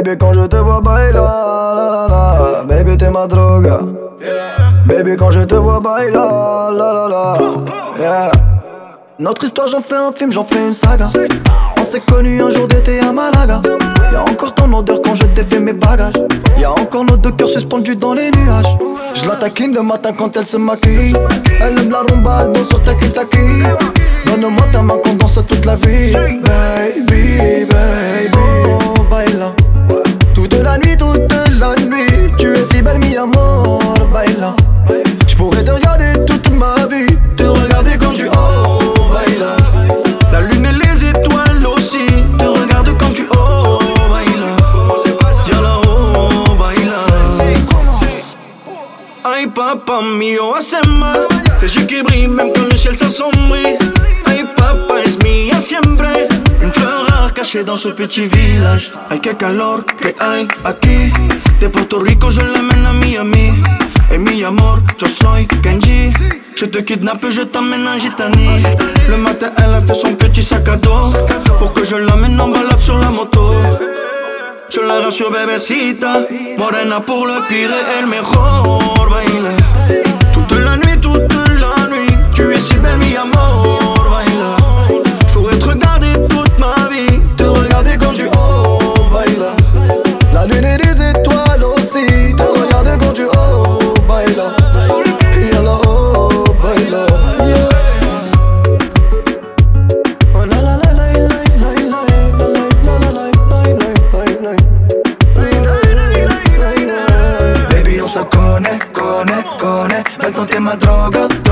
Baby, quand je te vois baila, la la la. Baby, t'es ma droga. Baby, quand je te vois baila, la la la. Yeah. Notre histoire, j'en fais un film, j'en fais une saga. On s'est connus un jour d'été à Malaga. Y'a encore ton odeur quand je défais mes bagages. Y'a encore nos deux cœurs suspendus dans les nuages. Je la taquine le matin quand elle se maquille. Elle aime la rumba, elle danse sur taki-taki. Donne-moi ta main qu'on danse toute la vie. Baby, baby, oh, baila. Toute la nuit, tu es si belle, mi amor, baila. J'pourrais te regarder toute ma vie, te regarder quand tu baila. La lune et les étoiles aussi, te regarde quand tu baila. Viens là-haut, baila. Ay papa mio, hace mal. Ses yeux qui brillent même quand le ciel s'assombrit. Ay papa es mía siempre. Une fleur rare cachée dans ce petit village. Ay que calor que hay aquí. De Puerto Rico je l'amène à Miami. Et mi amor, yo soy Kenji. Je te kidnappe et je t'emmène en Gitanie. Le matin elle a fait son petit sac à dos pour que je l'emmène en balade sur la moto. Je la rassure bébécita, morena pour le pire et el mejor baila. Toute la nuit, tu es si belle mi amor, baila. J'pourrais te regarder toute ma vie, te regarder quand tu baila. La lune et les étoiles aussi, te regarder quand tu baila. Y'a la baila. Oh la la la la la la la la la. Baby on se connaît, maintenant t'es ma droga.